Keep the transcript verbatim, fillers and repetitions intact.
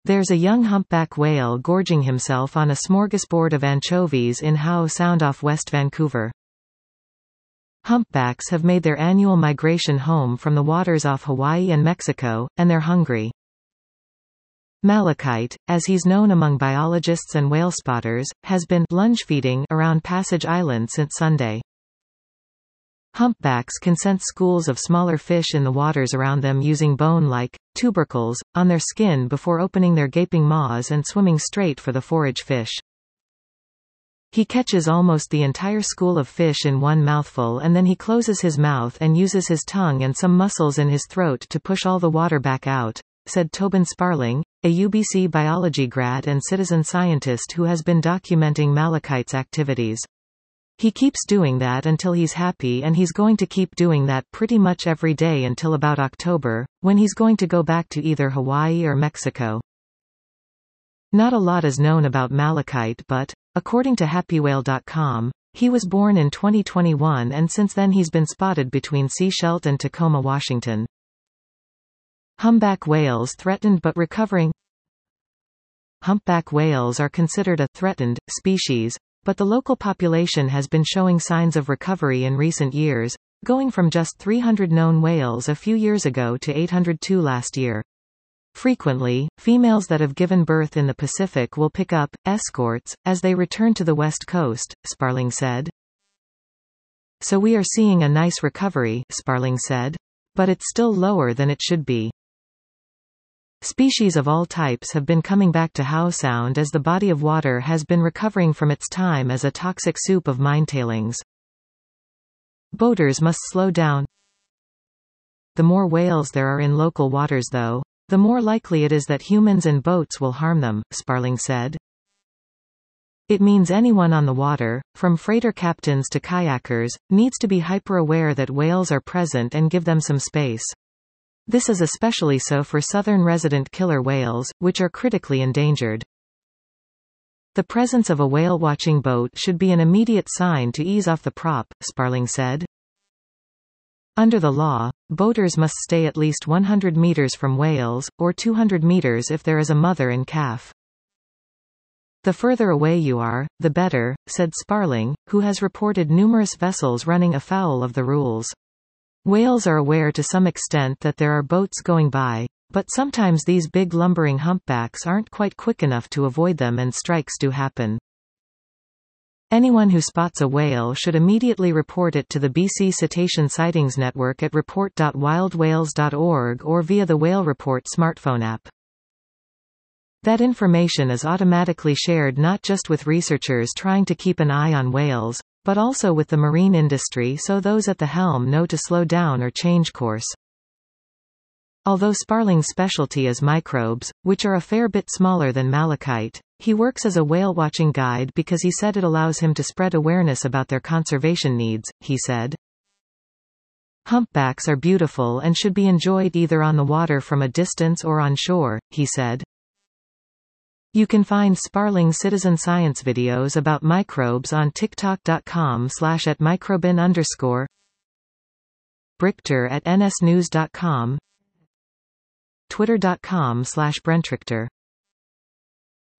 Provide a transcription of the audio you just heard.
There's a young humpback whale gorging himself on a smorgasbord of anchovies in Howe Sound off West Vancouver. Humpbacks have made their annual migration home from the waters off Hawaii and Mexico, and they're hungry. Malachite, as he's known among biologists and whale spotters, has been lunge feeding around Passage Island since Sunday. Humpbacks can sense schools of smaller fish in the waters around them using bone-like tubercles on their skin before opening their gaping maws and swimming straight for the forage fish. He catches almost the entire school of fish in one mouthful, and then he closes his mouth and uses his tongue and some muscles in his throat to push all the water back out, said Tobin Sparling, a U B C biology grad and citizen scientist who has been documenting malachite's activities. He keeps doing that until he's happy, and he's going to keep doing that pretty much every day until about October, when he's going to go back to either Hawaii or Mexico. Not a lot is known about malachite, but, according to happy whale dot com, he was born in twenty twenty-one and since then he's been spotted between Sechelt and Tacoma, Washington. Humpback whales threatened but recovering. Humpback whales are considered a threatened species, but the local population has been showing signs of recovery in recent years, going from just three hundred known whales a few years ago to eight hundred two last year. Frequently, females that have given birth in the Pacific will pick up escorts as they return to the West Coast, Sparling said. So we are seeing a nice recovery, Sparling said. But it's still lower than it should be. Species of all types have been coming back to Howe Sound as the body of water has been recovering from its time as a toxic soup of mine tailings. Boaters must slow down. The more whales there are in local waters though, the more likely it is that humans and boats will harm them, Sparling said. It means anyone on the water, from freighter captains to kayakers, needs to be hyper-aware that whales are present and give them some space. This is especially so for southern resident killer whales, which are critically endangered. The presence of a whale-watching boat should be an immediate sign to ease off the prop, Sparling said. Under the law, boaters must stay at least one hundred meters from whales, or two hundred meters if there is a mother and calf. The further away you are, the better, said Sparling, who has reported numerous vessels running afoul of the rules. Whales are aware to some extent that there are boats going by, but sometimes these big lumbering humpbacks aren't quite quick enough to avoid them and strikes do happen. Anyone who spots a whale should immediately report it to the B C Cetacean Sightings Network at report dot wild whales dot org or via the Whale Report smartphone app. That information is automatically shared not just with researchers trying to keep an eye on whales, but also with the marine industry so those at the helm know to slow down or change course. Although Sparling's specialty is microbes, which are a fair bit smaller than malachite, he works as a whale-watching guide because he said it allows him to spread awareness about their conservation needs, he said. Humpbacks are beautiful and should be enjoyed either on the water from a distance or on shore, he said. You can find Sparling citizen science videos about microbes on tiktok dot com slash at microbin underscore Brichter at nsnews dot com twitter dot com slash Brentrichter